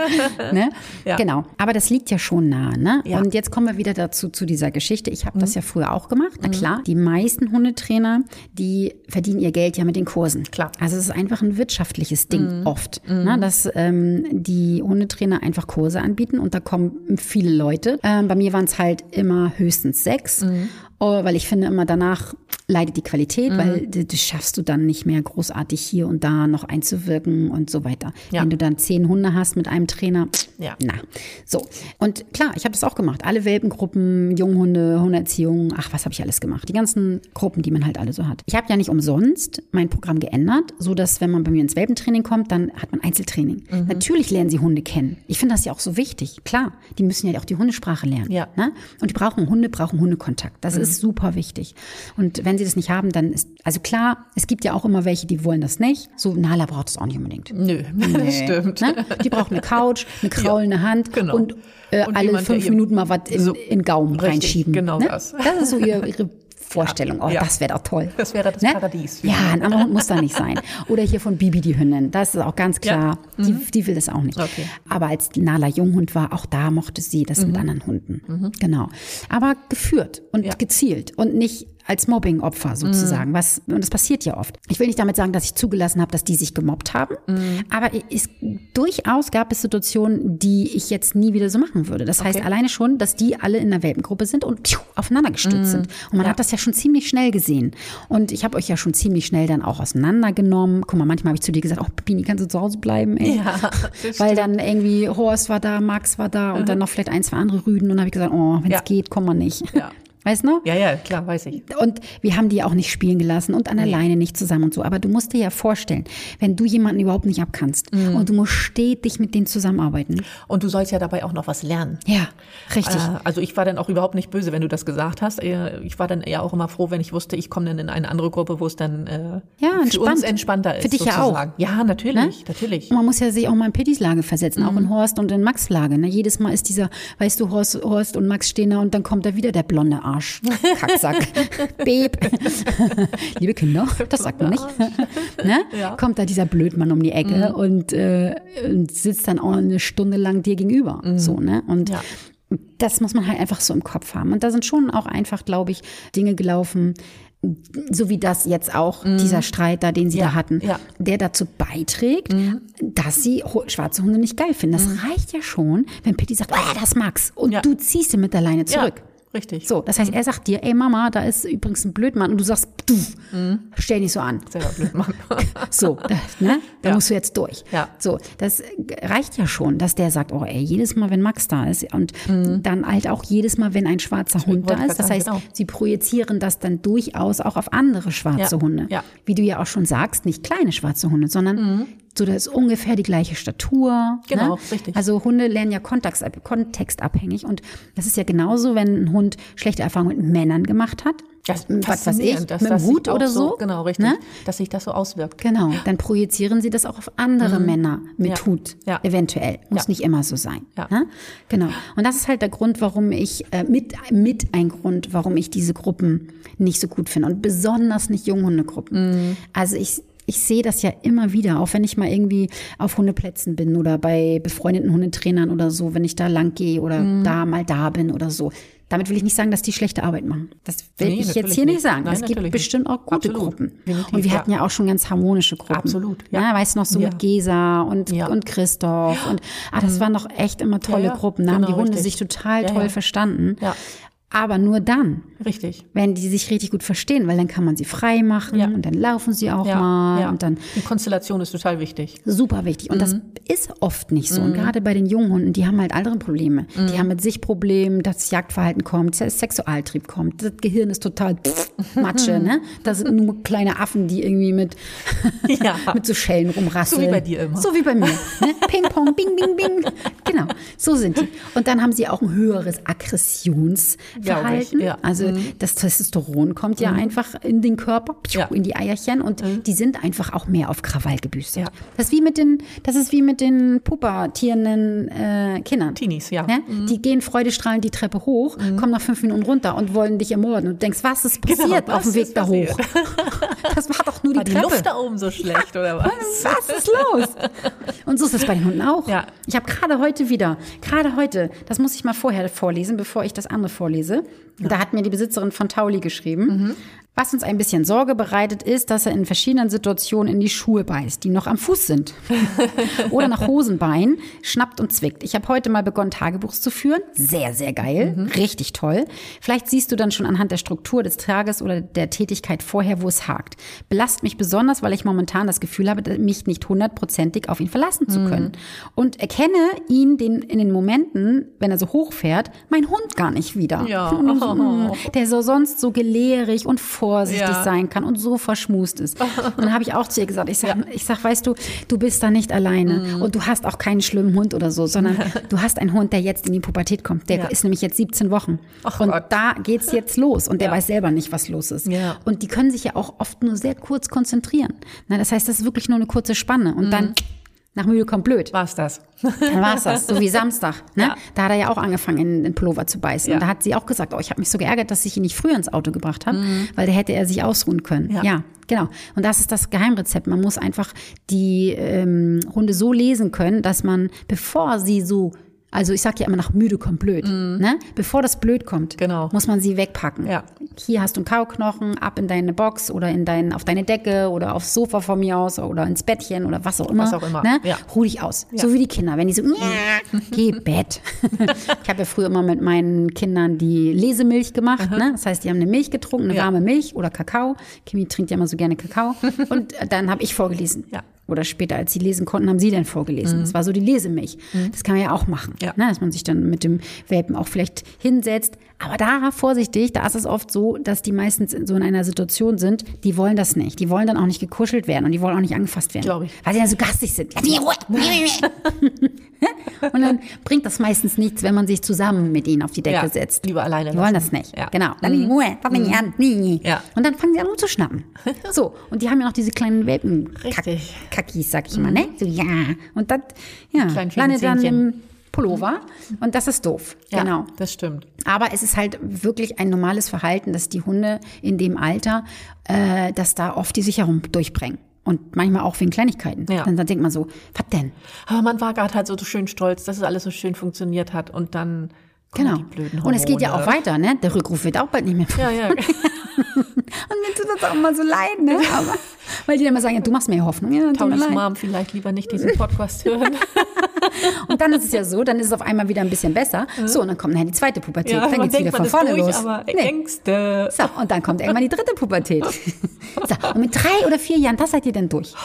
Ne? Ja. Genau. Aber das liegt ja schon nah. Ne? Ja. Und jetzt kommen wir wieder dazu zu dieser Geschichte. Ich habe das ja früher auch gemacht. Na klar, die meisten Hundetrainer, die verdienen ihr Geld ja mit den Kursen. Klar. Also es ist einfach ein wirtschaftliches Ding oft, ne? Dass ähm, die Hundetrainer einfach Kurse anbieten und da kommen viele Leute. Ähm, bei mir waren es halt immer höchstens sechs. Oh, weil ich finde immer danach leidet die Qualität, mhm. weil das, das schaffst du dann nicht mehr großartig hier und da noch einzuwirken und so weiter. Ja. Wenn du dann zehn Hunde hast mit einem Trainer, Ja. na, so. Und klar, ich habe das auch gemacht. Alle Welpengruppen, Junghunde, Hundeerziehung, ach, was habe ich alles gemacht? Die ganzen Gruppen, die man halt alle so hat. Ich habe ja nicht umsonst mein Programm geändert, so dass wenn man bei mir ins Welpentraining kommt, dann hat man Einzeltraining. Mhm. Natürlich lernen sie Hunde kennen. Ich finde das ja auch so wichtig. Klar, die müssen ja auch die Hundesprache lernen. Ja. Ne? Und die brauchen Hunde, brauchen Hundekontakt. Das mhm. ist super wichtig. Und wenn sie das nicht haben, dann ist, also klar, es gibt ja auch immer welche, die wollen das nicht. So Nala braucht es auch nicht unbedingt. Nö, Nee. das stimmt. Ne? Die braucht eine Couch, eine kraulende Hand genau. und, äh, Und alle jemand, der fünf ihr- Minuten mal was in, So, in den Gaumen richtig, reinschieben. genau ne? das. Das ist so ihre, ihre Vorstellung. Oh, Ja. das wäre doch toll. Das wäre das Paradies. Ja, ein anderer Hund muss da nicht sein. Oder hier von Bibi die Hündin. Das ist auch ganz klar. Ja. Die, die will das auch nicht. Okay. Aber als Nala Junghund war, auch da mochte sie das mit anderen Hunden. Genau. Aber geführt und Ja. gezielt und nicht als Mobbing-Opfer sozusagen. Was, und das passiert ja oft. Ich will nicht damit sagen, dass ich zugelassen habe, dass die sich gemobbt haben. Aber es, durchaus gab es Situationen, die ich jetzt nie wieder so machen würde. Das heißt Okay. alleine schon, dass die alle in einer Welpengruppe sind und piu, aufeinander gestürzt sind. Und man Ja. hat das ja schon ziemlich schnell gesehen. Und ich habe euch ja schon ziemlich schnell dann auch auseinandergenommen. Guck mal, manchmal habe ich zu dir gesagt, oh Pepini, kannst du zu Hause bleiben? Ey? Ja, das Weil stimmt. dann irgendwie Horst war da, Max war da und dann noch vielleicht ein, zwei andere Rüden. Und dann habe ich gesagt, oh, wenn es Ja. geht, komm mal nicht. Ja. Weißt du noch? Ja, ja, klar, weiß ich. Und wir haben die auch nicht spielen gelassen und an der Nee. Leine nicht zusammen und so. Aber du musst dir ja vorstellen, wenn du jemanden überhaupt nicht abkannst und du musst stetig mit denen zusammenarbeiten. Und du sollst ja dabei auch noch was lernen. Ja, richtig. Äh, Also ich war dann auch überhaupt nicht böse, wenn du das gesagt hast. Äh, Ich war dann eher auch immer froh, wenn ich wusste, ich komme dann in eine andere Gruppe, wo es dann äh, Ja, für entspannt. uns entspannter ist. Für dich ja auch. sozusagen. Ja, natürlich, natürlich. Und man muss ja sich auch mal in Pittys Lage versetzen, auch in Horst und in Max Lage. Ne? Jedes Mal ist dieser, weißt du, Horst, Horst und Max stehen da und dann kommt da wieder der blonde Arsch. Kacksack. Beb. Liebe Kinder, das sagt man nicht. Ne? Ja. Kommt da dieser Blödmann um die Ecke und, äh, und sitzt dann auch eine Stunde lang dir gegenüber. So, ne? Und Ja. das muss man halt einfach so im Kopf haben. Und da sind schon auch einfach, glaube ich, Dinge gelaufen, so wie das jetzt auch, dieser Streit da, den sie Ja, da hatten, ja. der dazu beiträgt, dass sie ho- schwarze Hunde nicht geil finden. Das reicht ja schon, wenn Pitti sagt, oh, das Max, und Ja. du ziehst ihn mit der Leine zurück. Ja, richtig. So, das heißt, er sagt dir, ey Mama, da ist übrigens ein Blödmann, und du sagst, du, stell nicht so an. Selber blöd machen. So, das, ne? Da Ja. musst du jetzt durch. Ja. So, das reicht ja schon, dass der sagt, oh ey, jedes Mal, wenn Max da ist und dann halt auch jedes Mal, wenn ein schwarzer Hund da wollte ich ist. Das gerade heißt, sagen, genau. sie projizieren das dann durchaus auch auf andere schwarze Ja. Hunde. Ja. Wie du ja auch schon sagst, nicht kleine schwarze Hunde, sondern so, das ist ungefähr die gleiche Statur. Genau, ne? richtig. Also Hunde lernen ja kontextabhängig und das ist ja genauso, wenn ein Hund schlechte Erfahrungen mit Männern gemacht hat, Das was weiß ich, dass, mit dem Hut oder so. so. Genau, richtig. Ne? Dass sich das so auswirkt. Genau, dann projizieren sie das auch auf andere mhm. Männer mit ja. Hut, ja. eventuell. Muss ja. nicht immer so sein. Ja. Ne? Genau. Und das ist halt der Grund, warum ich, äh, mit, mit ein Grund, warum ich diese Gruppen nicht so gut finde. Und besonders nicht Junghundegruppen. Mhm. Also ich Ich sehe das ja immer wieder, auch wenn ich mal irgendwie auf Hundeplätzen bin oder bei befreundeten Hundetrainern oder so, wenn ich da lang gehe oder mm. da mal da bin oder so. Damit will ich nicht sagen, dass die schlechte Arbeit machen. Das will nee, ich jetzt hier nicht sagen. Nein, es gibt bestimmt auch gute Absolut. Gruppen. Definitiv, und wir ja. hatten ja auch schon ganz harmonische Gruppen. Absolut. Ja. Ja, weißt du noch, so ja. mit Gesa und, ja. und Christoph. Und ah, das waren doch echt immer tolle ja, ja. Gruppen. Da genau, haben die Hunde richtig. sich total ja, toll ja. verstanden. Ja. Aber nur dann, richtig, wenn die sich richtig gut verstehen, weil dann kann man sie frei machen ja. und dann laufen sie auch ja, mal. Ja. Und dann die Konstellation ist total wichtig. Super wichtig. Und mhm. das ist oft nicht so. Mhm. Und gerade bei den jungen Hunden, die haben halt andere Probleme. Mhm. Die haben mit sich Probleme, das Jagdverhalten kommt, das Sexualtrieb kommt, das Gehirn ist total pff, Matsche. Ne? Das sind nur kleine Affen, die irgendwie mit, ja. mit so Schellen rumrasseln. So wie bei dir immer. So wie bei mir. Ne? Ping, pong, bing, bing, bing. Genau, so sind die. Und dann haben sie auch ein höheres Aggressions- Verhalten. Ja. Also mhm. das Testosteron kommt ja mhm. einfach in den Körper, ja. in die Eierchen und mhm. die sind einfach auch mehr auf Krawall gebüstet. Ja. Das ist wie mit den, das ist wie mit den pubertierenden äh, Kindern. Teenies, ja. Ne? Mhm. Die gehen freudestrahlend die Treppe hoch, mhm. kommen nach fünf Minuten runter und wollen dich ermorden. Und du denkst, was ist passiert genau, was auf dem Weg da hoch? Das war doch nur war die Treppe. Treppe. Die Luft da oben so schlecht, ja. oder was? Was ist los? Und so ist das bei den Hunden auch. Ja. Ich habe gerade heute wieder, gerade heute, das muss ich mal vorher vorlesen, bevor ich das andere vorlese. Ja. Da hat mir die Besitzerin von Tauli geschrieben. Mhm. Was uns ein bisschen Sorge bereitet, ist, dass er in verschiedenen Situationen in die Schuhe beißt, die noch am Fuß sind. Oder nach Hosenbein schnappt und zwickt. Ich habe heute mal begonnen, Tagebuchs zu führen. Sehr, sehr geil. Mhm. Richtig toll. Vielleicht siehst du dann schon anhand der Struktur des Tages oder der Tätigkeit vorher, wo es hakt. Belastet mich besonders, weil ich momentan das Gefühl habe, mich nicht hundertprozentig auf ihn verlassen zu können. Mhm. Und erkenne ihn den, in den Momenten, wenn er so hochfährt, mein Hund gar nicht wieder. Ja. Oh. Der so sonst so gelehrig und vorsichtig ja. sein kann und so verschmust ist. Und dann habe ich auch zu ihr gesagt, ich sag, ja. ich sag, weißt du, du bist da nicht alleine mm. und du hast auch keinen schlimmen Hund oder so, sondern du hast einen Hund, der jetzt in die Pubertät kommt. Der ja. ist nämlich jetzt siebzehn Wochen. Ach und Gott. Da geht's jetzt los und der ja. weiß selber nicht, was los ist. Ja. Und die können sich ja auch oft nur sehr kurz konzentrieren. Na, das heißt, das ist wirklich nur eine kurze Spanne und mm. dann nach müde kommt blöd. War's das. Dann war's das. So wie Samstag. Ne? Ja. Da hat er ja auch angefangen, in den Pullover zu beißen. Ja. Und da hat sie auch gesagt, oh, ich habe mich so geärgert, dass ich ihn nicht früher ins Auto gebracht habe, mhm. weil da hätte er sich ausruhen können. Ja. ja, genau. Und das ist das Geheimrezept. Man muss einfach die ähm, Hunde so lesen können, dass man, bevor sie so Also ich sage ja immer, nach müde kommt blöd. Mm. Ne? Bevor das blöd kommt, genau. muss man sie wegpacken. Ja. Hier hast du einen Kauknochen, ab in deine Box oder in dein, auf deine Decke oder aufs Sofa von mir aus oder ins Bettchen oder was auch immer. Was auch immer. Ne? Ja. Ruh dich aus. Ja. So wie die Kinder. Wenn die so, geh Bett. Ich habe ja früher immer mit meinen Kindern die Lesemilch gemacht. Ne? Das heißt, die haben eine Milch getrunken, eine ja. warme Milch oder Kakao. Kimi trinkt ja immer so gerne Kakao. Und dann habe ich vorgelesen. Ja. Oder später, als sie lesen konnten, haben sie dann vorgelesen. Mhm. Das war so die Lesemilch. Mhm. Das kann man ja auch machen, ja. ne? Dass man sich dann mit dem Welpen auch vielleicht hinsetzt. Aber da vorsichtig, da ist es oft so, dass die meistens so in einer Situation sind, die wollen das nicht. Die wollen dann auch nicht gekuschelt werden und die wollen auch nicht angefasst werden. Glaube ich. Weil sie dann so garstig sind. Und dann bringt das meistens nichts, wenn man sich zusammen mit ihnen auf die Decke ja, setzt. Lieber alleine Die wollen das nicht. Ja. Genau. Dann mhm. Ruhe, fass mich nicht an. Nee. Ja. Und dann fangen sie an rumzuschnappen. So, und die haben ja noch diese kleinen Welpen-Kackis, sag ich mal, ne? So, ja. Und das ja, landet dann im Pullover. Und das ist doof. Ja, genau. Das stimmt. Aber es ist halt wirklich ein normales Verhalten, dass die Hunde in dem Alter, äh, dass da oft die Sicherung durchbringen. Und manchmal auch wegen Kleinigkeiten. Ja. Dann, dann denkt man so, was denn? Aber man war gerade halt so schön stolz, dass es alles so schön funktioniert hat. Und dann kommen genau. die blöden Hormone. Und es geht ja auch weiter, ne? Der Rückruf wird auch bald nicht mehr. Ja, ja. Und mir tut das auch immer so leid, ne? Aber, weil die dann immer sagen, ja, du machst mir Hoffnung. Ja, Taulis Mom vielleicht lieber nicht diesen Podcast hören. Und dann ist es ja so, dann ist es auf einmal wieder ein bisschen besser. So, und dann kommt nachher die zweite Pubertät. Ja, dann geht's wieder von vorne durch, los. Aber nee. Ängste. So, und dann kommt irgendwann die dritte Pubertät. So, und mit drei oder vier Jahren, das seid ihr denn durch.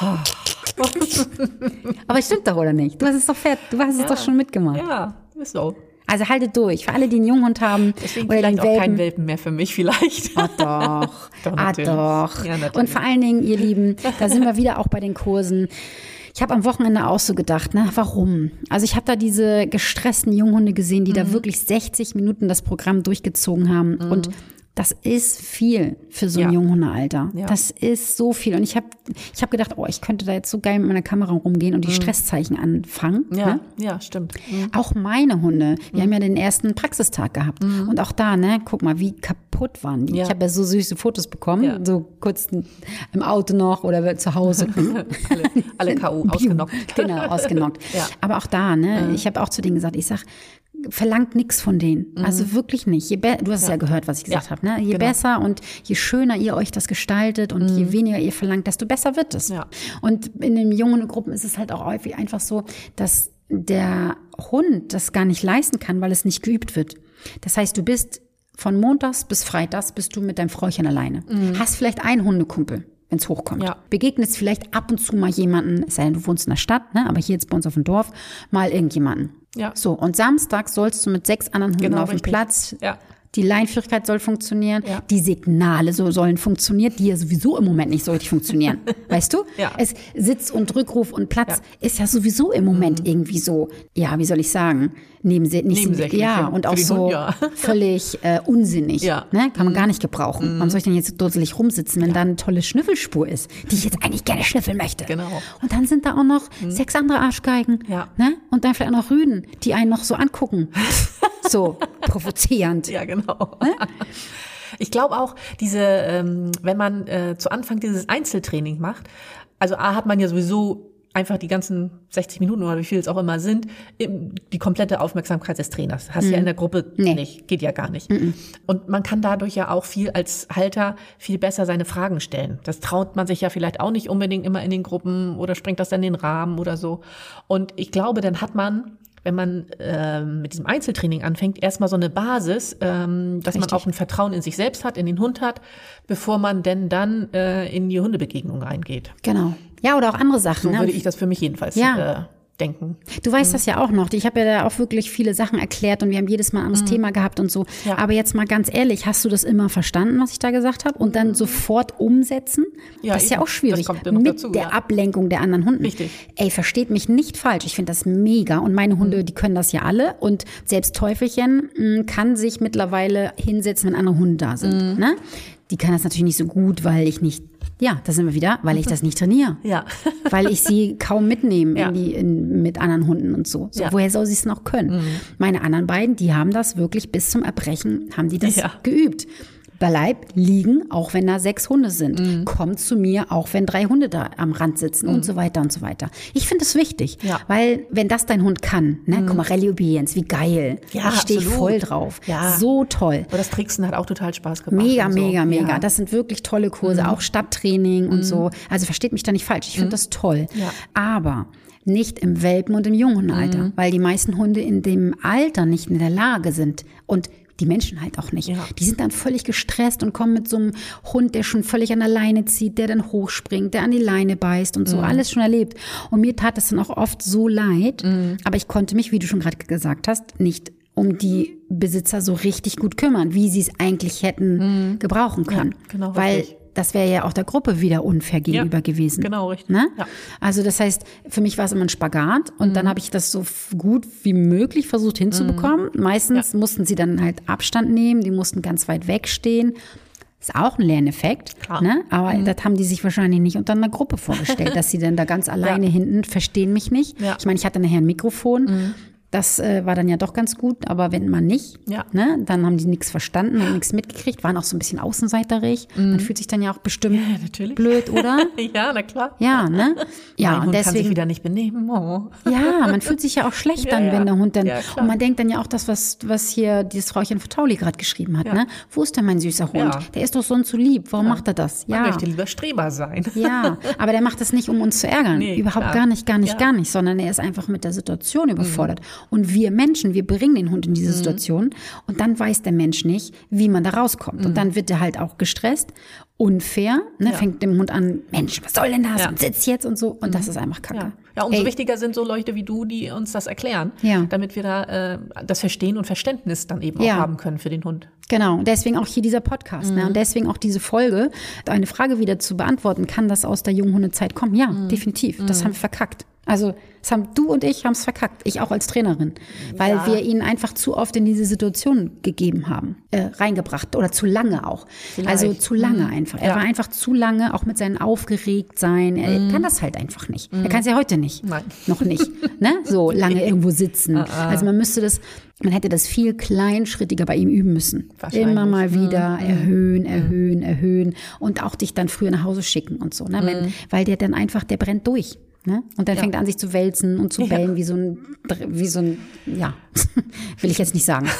Aber stimmt doch, oder nicht? Du hast es doch fett, du hast es ja. doch schon mitgemacht. Ja, ist so. Also haltet durch. Für alle, die einen Junghund haben. Deswegen oder vielleicht den auch Welpen. kein Welpen mehr für mich vielleicht. Ah doch. doch ah doch. Ja, natürlich. Und vor allen Dingen, ihr Lieben, da sind wir wieder auch bei den Kursen. Ich habe am Wochenende auch so gedacht, na, warum? Also ich habe da diese gestressten Junghunde gesehen, die mhm. da wirklich sechzig Minuten das Programm durchgezogen haben. Mhm. Und Das ist viel für so ein Ja. Junghundealter. Ja. Das ist so viel. Und ich habe ich hab gedacht, oh, ich könnte da jetzt so geil mit meiner Kamera rumgehen und die Stresszeichen anfangen. Ja, Ne? ja, stimmt. Mhm. Auch meine Hunde, wir haben ja den ersten Praxistag gehabt. Und auch da, ne, guck mal, wie kaputt waren die. Ja. Ich habe ja so süße Fotos bekommen, Ja. so kurz im Auto noch oder zu Hause. alle, alle K O ausgenockt. Genau, ausgenockt. Ja. Aber auch da, ne, ich habe auch zu denen gesagt, ich sag, verlangt nichts von denen. Also wirklich nicht. Je be- du hast es ja. ja gehört, was ich gesagt Ja, habe. Ne? Je genau. besser und je schöner ihr euch das gestaltet und je weniger ihr verlangt, desto besser wird es. Ja. Und in den jungen Gruppen ist es halt auch häufig einfach so, dass der Hund das gar nicht leisten kann, weil es nicht geübt wird. Das heißt, du bist von montags bis freitags bist du mit deinem Frauchen alleine. Hast vielleicht einen Hundekumpel, wenn es hochkommt. Ja. Begegnest vielleicht ab und zu mal jemanden, es sei denn, du wohnst in der Stadt, ne? Aber hier jetzt bei uns auf dem Dorf, mal irgendjemanden. Ja. So, und Samstag sollst du mit sechs anderen Hunden Genau, auf dem richtig. Platz. Ja. Die Leinführigkeit soll funktionieren, Ja. die Signale so sollen funktionieren, die ja sowieso im Moment nicht so richtig funktionieren. Weißt du? Ja. Es Sitz und Rückruf und Platz ist ja sowieso im Moment irgendwie so, ja, wie soll ich sagen, nebensä- nicht Nebensächlich, ja, ja. und Für auch den so Hund, ja. völlig äh, unsinnig. Ja. Ne? Kann man gar nicht gebrauchen. Warum soll ich denn jetzt so dusselig rumsitzen, wenn da eine tolle Schnüffelspur ist, die ich jetzt eigentlich gerne schnüffeln möchte? Genau. Und dann sind da auch noch sechs andere Arschgeigen. Ja. Ne? Und dann vielleicht auch noch Rüden, die einen noch so angucken. So provozierend. Ja, genau. Ich glaube auch, diese, ähm, wenn man äh, zu Anfang dieses Einzeltraining macht, also A hat man ja sowieso einfach die ganzen sechzig Minuten oder wie viel es auch immer sind, im- die komplette Aufmerksamkeit des Trainers. Hast ja in der Gruppe Nee. nicht, geht ja gar nicht. Und man kann dadurch ja auch viel als Halter viel besser seine Fragen stellen. Das traut man sich ja vielleicht auch nicht unbedingt immer in den Gruppen oder sprengt das dann den Rahmen oder so. Und ich glaube, dann hat man, wenn man ähm, mit diesem Einzeltraining anfängt, erstmal so eine Basis, ähm, dass Richtig. man auch ein Vertrauen in sich selbst hat, in den Hund hat, bevor man denn dann äh, in die Hundebegegnung reingeht. Genau. Ja, oder auch andere Sachen. So ne? würde ich das für mich jedenfalls Ja. äh, denken. Du weißt das ja auch noch. Ich habe ja da auch wirklich viele Sachen erklärt und wir haben jedes Mal ein anderes Thema gehabt und so. Ja. Aber jetzt mal ganz ehrlich, hast du das immer verstanden, was ich da gesagt habe? Und dann sofort umsetzen? Ja, das ist ja eben. auch schwierig. Das kommt ja noch Mit dazu, der ja. Ablenkung der anderen Hunden. Richtig. Ey, versteht mich nicht falsch. Ich finde das mega. Und meine Hunde, die können das ja alle. Und selbst Teufelchen mh, kann sich mittlerweile hinsetzen, wenn andere Hunde da sind. Ne? Die kann das natürlich nicht so gut, weil ich nicht, ja, da sind wir wieder, weil ich das nicht trainiere. Ja. Weil ich sie kaum mitnehme Ja. in die, in, mit anderen Hunden und so. so Ja. Woher soll sie es noch können? Meine anderen beiden, die haben das wirklich bis zum Erbrechen, haben die das Ja. geübt. Bleibt liegen, auch wenn da sechs Hunde sind. Mhm. Kommt zu mir, auch wenn drei Hunde da am Rand sitzen und so weiter und so weiter. Ich finde es wichtig, Ja. Mhm. weil wenn das dein Hund kann, ne, guck mal, Rallye Obedience, wie geil. Ja, da stehe ich absolut. voll drauf. Ja. So toll. Aber das Tricksen hat auch total Spaß gemacht. Mega, und so. mega, mega. Ja. Das sind wirklich tolle Kurse, auch Stadttraining und so. Also versteht mich da nicht falsch. Ich finde das toll. Ja. Aber nicht im Welpen- und im Junghundealter, weil die meisten Hunde in dem Alter nicht in der Lage sind und die Menschen halt auch nicht. Ja. Die sind dann völlig gestresst und kommen mit so einem Hund, der schon völlig an der Leine zieht, der dann hochspringt, der an die Leine beißt und so. Alles schon erlebt. Und mir tat es dann auch oft so leid. Aber ich konnte mich, wie du schon gerade gesagt hast, nicht um die Besitzer so richtig gut kümmern, wie sie es eigentlich hätten gebrauchen können. Ja, genau, Weil richtig. das wäre ja auch der Gruppe wieder unfair gegenüber Ja, gewesen. genau, richtig. Ne? Ja. Also das heißt, für mich war es immer ein Spagat und dann habe ich das so f- gut wie möglich versucht hinzubekommen. Meistens mussten sie dann halt Abstand nehmen, die mussten ganz weit wegstehen. Ist auch ein Lerneffekt, Klar. ne? Aber das haben die sich wahrscheinlich nicht unter einer Gruppe vorgestellt, dass sie dann da ganz alleine hinten verstehen mich nicht. Ja. Ich meine, ich hatte nachher ein Mikrofon. Das äh, war dann ja doch ganz gut, aber wenn man nicht, Ja. ne, dann haben die nichts verstanden und nichts mitgekriegt, waren auch so ein bisschen außenseiterig. Man fühlt sich dann ja auch bestimmt Ja, natürlich. blöd, oder? Ja, na klar. Ja, ne? Ja, mein und Hund kann sich deswegen, wieder nicht benehmen. Oh. ja, man fühlt sich ja auch schlecht Ja, dann, ja. wenn der Hund dann, Ja, klar. und man denkt dann ja auch das, was, was hier dieses Frauchen Vertauli gerade geschrieben hat, Ja. ne? Wo ist denn mein süßer Hund? Ja. Der ist doch so und so lieb, warum macht er das? Man Ja. möchte lieber Streber sein. Ja, aber der macht das nicht, um uns zu ärgern. Nee, Überhaupt klar. gar nicht, gar nicht, Ja. gar nicht, sondern er ist einfach mit der Situation überfordert. Und wir Menschen, wir bringen den Hund in diese Situation und dann weiß der Mensch nicht, wie man da rauskommt. Und dann wird er halt auch gestresst, unfair, ne? Ja. Fängt dem Hund an, Mensch, was soll denn das? Ja. Und sitzt jetzt und so. Und das ist einfach Kacke. Ja, ja umso Ey, wichtiger sind so Leute wie du, die uns das erklären, Ja. damit wir da äh, das Verstehen und Verständnis dann eben Ja. auch haben können für den Hund. Genau, und deswegen auch hier dieser Podcast. Mhm. Ne? Und deswegen auch diese Folge, eine Frage wieder zu beantworten, kann das aus der Junghundezeit kommen? Ja, Mhm. definitiv. Das haben wir verkackt. Also das haben du und ich haben es verkackt, ich auch als Trainerin, weil ja. wir ihn einfach zu oft in diese Situation gegeben haben, äh, reingebracht oder zu lange auch. Vielleicht. Also zu lange mhm. einfach. Er ja. war einfach zu lange, auch mit seinem Aufgeregtsein. Er mhm. kann das halt einfach nicht. Mhm. Er kann es ja heute nicht. Nein. Noch nicht. Ne? So lange irgendwo sitzen. Also man müsste das, man hätte das viel kleinschrittiger bei ihm üben müssen. Immer mal wieder mhm. erhöhen, erhöhen, erhöhen und auch dich dann früher nach Hause schicken und so. Ne? Wenn, mhm. weil der dann einfach, der brennt durch. Ne? Und dann ja. fängt er an, sich zu wälzen und zu bellen, ja. wie so ein, wie so ein, ja, will ich jetzt nicht sagen.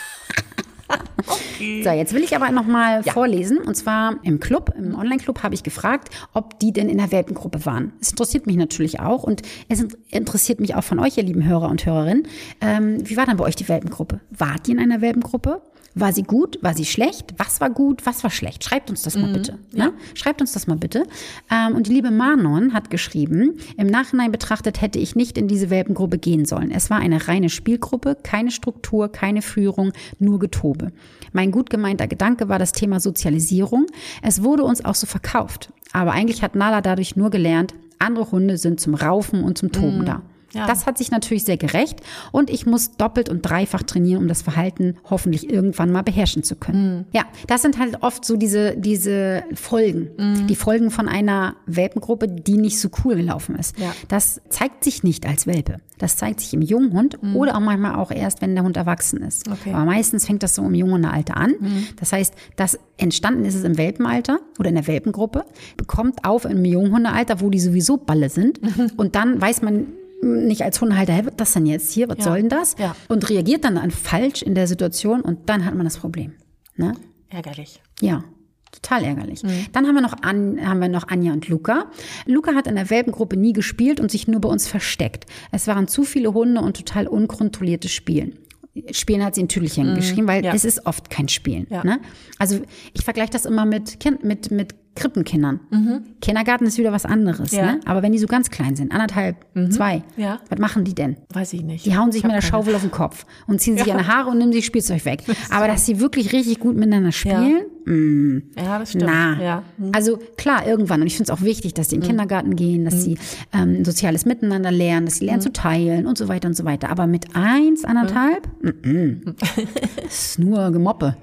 Okay. So, jetzt will ich aber nochmal ja. vorlesen. Und zwar im Club, im Online-Club habe ich gefragt, ob die denn in der Welpengruppe waren. Es interessiert mich natürlich auch und es interessiert mich auch von euch, ihr lieben Hörer und Hörerinnen. Ähm, wie war dann bei euch die Welpengruppe? Wart ihr in einer Welpengruppe? War sie gut? War sie schlecht? Was war gut? Was war schlecht? Schreibt uns das mal mhm, bitte. Ja. Ne? Schreibt uns das mal bitte. Ähm, und die liebe Manon hat geschrieben, im Nachhinein betrachtet hätte ich nicht in diese Welpengruppe gehen sollen. Es war eine reine Spielgruppe, keine Struktur, keine Führung, nur Getobe. Mein gut gemeinter Gedanke war das Thema Sozialisierung. Es wurde uns auch so verkauft. Aber eigentlich hat Nala dadurch nur gelernt, andere Hunde sind zum Raufen und zum Toben mhm. da. Ja. Das hat sich natürlich sehr gerecht und ich muss doppelt und dreifach trainieren, um das Verhalten hoffentlich irgendwann mal beherrschen zu können. Mhm. Ja, das sind halt oft so diese, diese Folgen, mhm. die Folgen von einer Welpengruppe, die nicht so cool gelaufen ist. Ja. Das zeigt sich nicht als Welpe. Das zeigt sich im jungen Hund mhm. oder auch manchmal auch erst, wenn der Hund erwachsen ist. Okay. Aber meistens fängt das so im jungen Alter an. Mhm. Das heißt, das entstanden ist es im Welpenalter oder in der Welpengruppe, kommt auf im Junghundealter, wo die sowieso Balle sind mhm. und dann weiß man nicht als Hundehalter, hey, was ist das denn jetzt hier, was ja. soll denn das? Ja. Und reagiert dann, dann falsch in der Situation und dann hat man das Problem. Ne? Ärgerlich. Ja, total ärgerlich. Mhm. Dann haben wir, noch An, haben wir noch Anja und Luca. Luca hat in der Welpengruppe nie gespielt und sich nur bei uns versteckt. Es waren zu viele Hunde und total unkontrolliertes Spielen. Spielen hat sie in Tüdelchen mhm. geschrieben, weil ja. es ist oft kein Spielen. Ja. Ne? Also ich vergleiche das immer mit, kind, mit, mit Krippenkindern. Mhm. Kindergarten ist wieder was anderes. Ja. Ne? Aber wenn die so ganz klein sind, anderthalb, mhm. zwei, ja. was machen die denn? Weiß ich nicht. Die hauen sich mit der keine. Schaufel auf den Kopf und ziehen sich ja. an die Haare und nehmen sich Spielzeug weg. Aber dass sie wirklich richtig gut miteinander spielen, ja, mm, ja das stimmt. Na. Ja. Mhm. Also klar, irgendwann. Und ich finde es auch wichtig, dass die in den mhm. Kindergarten gehen, dass mhm. sie ähm, soziales Miteinander lernen, dass sie lernen mhm. zu teilen und so weiter und so weiter. Aber mit eins, anderthalb, mhm. das ist nur Gemoppe.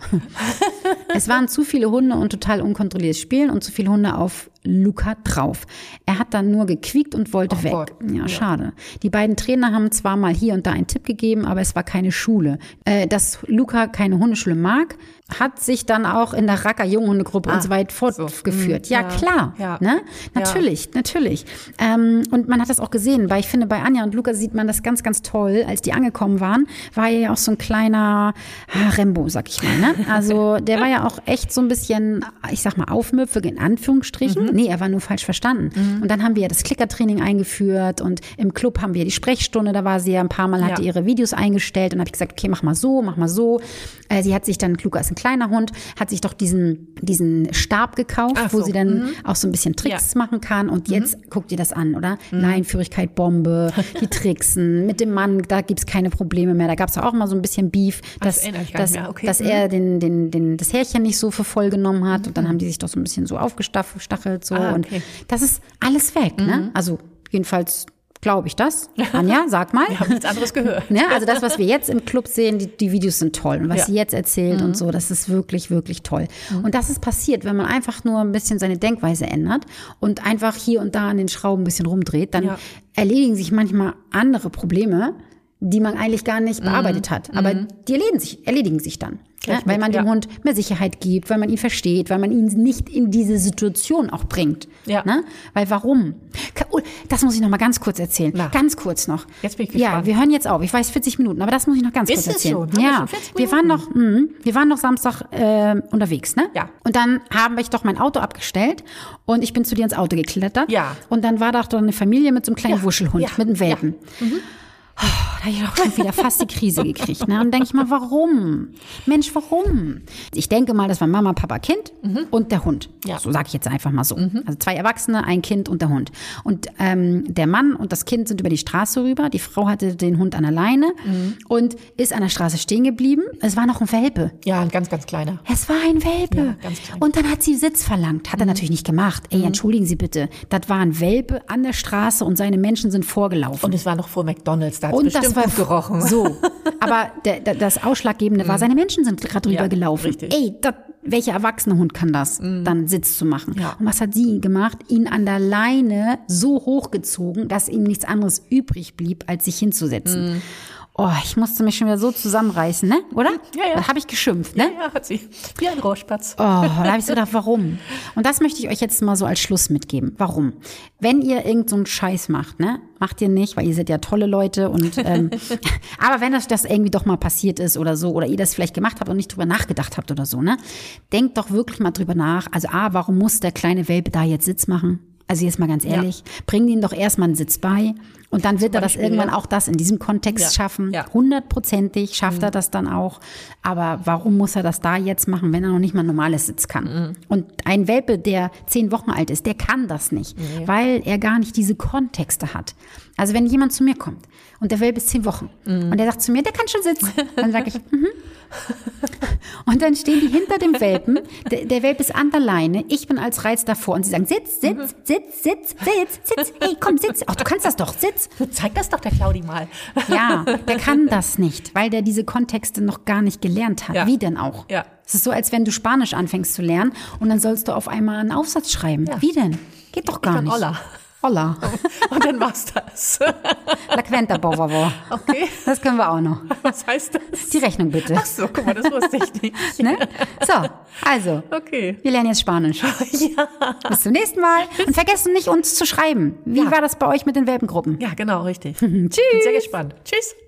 Es waren zu viele Hunde und total unkontrolliertes Spielen und zu viele Hunde auf Luca drauf. Er hat dann nur gequiekt und wollte oh weg. Gott. Ja, schade. Ja. Die beiden Trainer haben zwar mal hier und da einen Tipp gegeben, aber es war keine Schule. Äh, dass Luca keine Hundeschule mag, hat sich dann auch in der Racker-Junghundegruppe ah, und so weiter fortgeführt. So. Ja, ja, klar. Ja. Ne? Natürlich, ja. natürlich. Ähm, und man hat das auch gesehen, weil ich finde, bei Anja und Luca sieht man das ganz, ganz toll. Als die angekommen waren, war er ja auch so ein kleiner ah, Rembo, sag ich mal. Ne? Also der war ja auch echt so ein bisschen, ich sag mal, aufmüpfig in Anführungsstrichen. Mhm. Nee, er war nur falsch verstanden. Mhm. Und dann haben wir ja das Klickertraining eingeführt und im Club haben wir die Sprechstunde, da war sie ja ein paar Mal, hatte ja. ihre Videos eingestellt und habe ich gesagt, okay, mach mal so, mach mal so. Äh, sie hat sich dann, Luca ist ein kleiner Hund, hat sich doch diesen, diesen Stab gekauft, Ach wo so. sie dann mhm. auch so ein bisschen Tricks ja. machen kann. Und jetzt mhm. guckt ihr das an, oder? Mhm. Leinführigkeit, Bombe, die Tricksen. Mit dem Mann, da gibt's keine Probleme mehr. Da gab's auch mal so ein bisschen Beef, dass, das dass, okay. dass er den, den, den, das Härchen nicht so für voll genommen hat. Und dann haben die sich doch so ein bisschen so aufgestachelt. So. Ah, okay. Und das ist alles weg. Mhm. Ne? Also jedenfalls glaube ich das. Anja, sag mal. Wir haben nichts anderes gehört. Ne? Also das, was wir jetzt im Club sehen, die, die Videos sind toll. Und was ja. sie jetzt erzählt mhm. und so, das ist wirklich, wirklich toll. Mhm. Und das ist passiert, wenn man einfach nur ein bisschen seine Denkweise ändert und einfach hier und da an den Schrauben ein bisschen rumdreht, dann ja. erledigen sich manchmal andere Probleme, die man eigentlich gar nicht bearbeitet mhm. hat. Aber mhm. die erledigen sich, erledigen sich dann. Ja, weil man dem ja. Hund mehr Sicherheit gibt, weil man ihn versteht, weil man ihn nicht in diese Situation auch bringt. Ja. Ne? Weil warum? Das muss ich noch mal ganz kurz erzählen. Na. Ganz kurz noch. Jetzt bin ich gespannt. Ja, wir hören jetzt auf. Ich weiß vierzig Minuten, aber das muss ich noch ganz Ist kurz erzählen. Ist es schon? Ja, wir, wir waren noch, mh, wir waren noch Samstag äh, unterwegs, ne? Ja. Und dann habe ich doch mein Auto abgestellt und ich bin zu dir ins Auto geklettert. Ja. Und dann war da doch eine Familie mit so einem kleinen ja. Wuschelhund, ja. mit einem Welpen. Ja. Mhm. Da habe ich auch schon wieder fast die Krise gekriegt. Ne? Und denke ich mal, warum? Mensch, warum? Ich denke mal, das war Mama, Papa, Kind mhm. und der Hund. Ja. So sage ich jetzt einfach mal so. Mhm. Also zwei Erwachsene, ein Kind und der Hund. Und ähm, der Mann und das Kind sind über die Straße rüber. Die Frau hatte den Hund an der Leine mhm. und ist an der Straße stehen geblieben. Es war noch ein Welpe. Ja, ein ganz, ganz kleiner. Es war ein Welpe. Ja, ganz klein. Und dann hat sie Sitz verlangt. Hat mhm. er natürlich nicht gemacht. Ey, entschuldigen Sie bitte. Das war ein Welpe an der Straße und seine Menschen sind vorgelaufen. Und es war noch vor McDonald's. Da hat und bestimmt das war gut gerochen. So, aber der, der, das Ausschlaggebende war, seine Menschen sind gerade drüber Ja, gelaufen. richtig. Ey, dat, welcher erwachsene Hund kann das, mm. dann Sitz zu machen? Ja. Und was hat sie gemacht? Ihn an der Leine so hochgezogen, dass ihm nichts anderes übrig blieb, als sich hinzusetzen. Mm. Oh, ich musste mich schon wieder so zusammenreißen, ne? Oder? Ja, ja. Da habe ich geschimpft, ne? Ja, ja, hat sie. Wie ein Rohrspatz. Oh, da habe ich so gedacht, warum? Und das möchte ich euch jetzt mal so als Schluss mitgeben. Warum? Wenn ihr irgend so einen Scheiß macht, ne? Macht ihr nicht, weil ihr seid ja tolle Leute und ähm, aber wenn das, das irgendwie doch mal passiert ist oder so, oder ihr das vielleicht gemacht habt und nicht drüber nachgedacht habt oder so, ne? Denkt doch wirklich mal drüber nach. Also A, warum muss der kleine Welpe da jetzt Sitz machen? Also jetzt mal ganz ehrlich, ja. bring ihm doch erstmal einen Sitz bei und dann wird er das irgendwann auch das in diesem Kontext ja. schaffen. Ja. Hundertprozentig schafft mhm. er das dann auch. Aber warum muss er das da jetzt machen, wenn er noch nicht mal ein normales Sitz kann? Mhm. Und ein Welpe, der zehn Wochen alt ist, der kann das nicht, nee. weil er gar nicht diese Kontexte hat. Also wenn jemand zu mir kommt und der Welpe ist zehn Wochen mhm. und der sagt zu mir, der kann schon sitzen, dann sage ich, mhm. Und dann stehen die hinter dem Welpen, der, der Welpe ist an der Leine, ich bin als Reiz davor und sie sagen, sitz, sitz, mhm. sitz, sitz, sitz, sitz, hey, komm, sitz. Ach, du kannst das doch, sitz. Du zeig das doch der Claudi mal. Ja, der kann das nicht, weil der diese Kontexte noch gar nicht gelernt hat. Ja. Wie denn auch? Ja. Es ist so, als wenn du Spanisch anfängst zu lernen und dann sollst du auf einmal einen Aufsatz schreiben. Ja. Wie denn? Geht doch gar ich bin nicht. Olla. Holla. Und dann war's das. La Quenta, por favor. Okay. Das können wir auch noch. Was heißt das? Die Rechnung bitte. Ach so, guck mal, das wusste ich nicht. Ne? So, also. Okay. Wir lernen jetzt Spanisch. Ja. Bis zum nächsten Mal. Und vergessen nicht, uns zu schreiben. Wie ja. war das bei euch mit den Welpengruppen? Ja, genau, richtig. Tschüss. Bin sehr gespannt. Tschüss.